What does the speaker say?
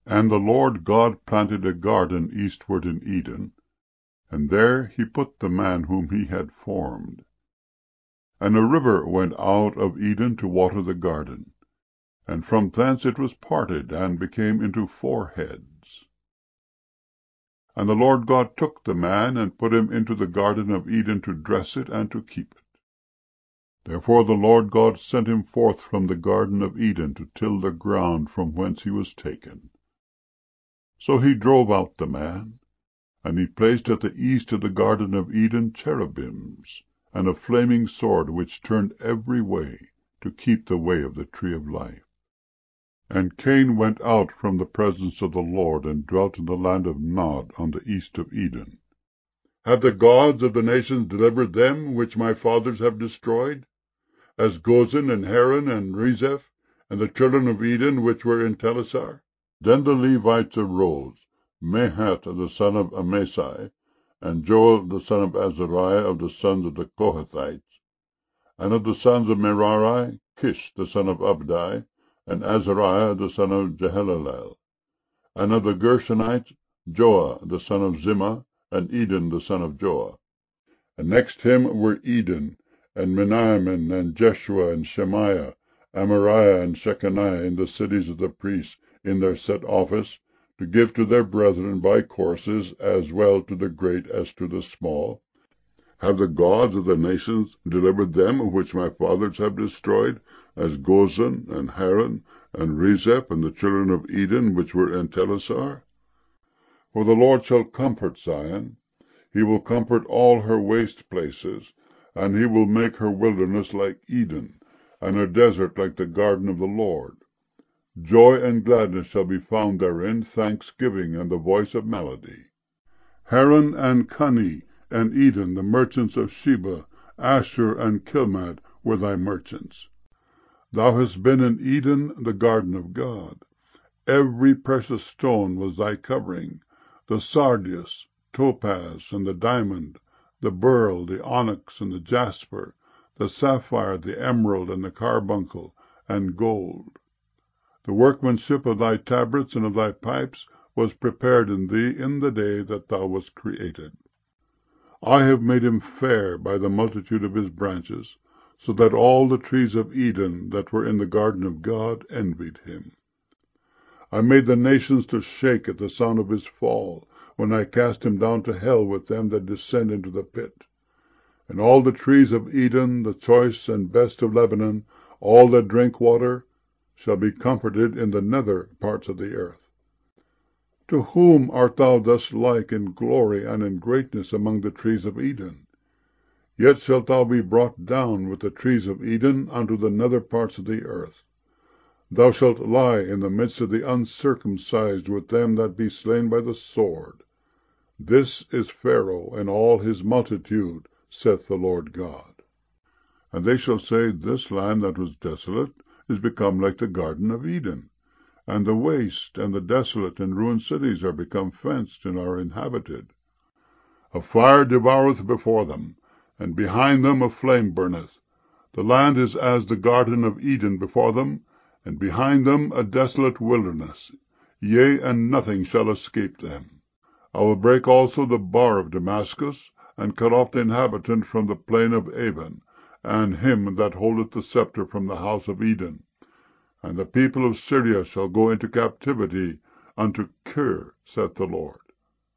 And the Lord God planted a garden eastward in Eden, and there he put the man whom he had formed. And a river went out of Eden to water the garden, and from thence it was parted, and became into 4 heads. And the Lord God took the man, and put him into the garden of Eden to dress it, and to keep it. Therefore the Lord God sent him forth from the garden of Eden to till the ground from whence he was taken. So he drove out the man, and he placed at the east of the garden of Eden cherubims, and a flaming sword which turned every way, to keep the way of the tree of life. And Cain went out from the presence of the Lord, and dwelt in the land of Nod on the east of Eden. Have the gods of the nations delivered them which my fathers have destroyed, as Gozan and Haran and Rezeph, and the children of Eden which were in Telassar? Then the Levites arose, Mahath the son of Amasai, and Joel the son of Azariah of the sons of the Kohathites, and of the sons of Merari, Kish the son of Abdi, and Azariah the son of Jehalelel, and of the Gershonites, Joah the son of Zimmah, and Eden the son of Joah. And next him were Eden, and Menamin, and Jeshua, and Shemaiah, Amariah, and Shechaniah, in the cities of the priests, in their set office, to give to their brethren by courses, as well to the great as to the small. Have the gods of the nations delivered them which my fathers have destroyed, as Gozan, and Haran, and Rezeph, and the children of Eden which were in Telassar? For the Lord shall comfort Zion, he will comfort all her waste places, and he will make her wilderness like Eden, and her desert like the garden of the Lord. Joy and gladness shall be found therein, thanksgiving and the voice of melody. Haran and Cuni and Eden, the merchants of Sheba, Ashur and Kilmad, were thy merchants. Thou hast been in Eden, the garden of God. Every precious stone was thy covering, the sardius, topaz, and the diamond, the beryl, the onyx, and the jasper, the sapphire, the emerald, and the carbuncle, and gold. The workmanship of thy tabrets and of thy pipes was prepared in thee in the day that thou wast created. I have made him fair by the multitude of his branches, so that all the trees of Eden that were in the garden of God envied him. I made the nations to shake at the sound of his fall, when I cast him down to hell with them that descend into the pit. And all the trees of Eden, the choice and best of Lebanon, all that drink water, shall be comforted in the nether parts of the earth. To whom art thou thus like in glory and in greatness among the trees of Eden? Yet shalt thou be brought down with the trees of Eden unto the nether parts of the earth. Thou shalt lie in the midst of the uncircumcised with them that be slain by the sword. This is Pharaoh and all his multitude, saith the Lord God. And they shall say, This land that was desolate is become like the garden of Eden, and the waste and the desolate and ruined cities are become fenced and are inhabited. A fire devoureth before them, and behind them a flame burneth. The land is as the garden of Eden before them, and behind them a desolate wilderness. Yea, and nothing shall escape them. I will break also the bar of Damascus, and cut off the inhabitant from the plain of Avon, and him that holdeth the scepter from the house of Eden. And the people of Syria shall go into captivity unto Kir, saith the Lord.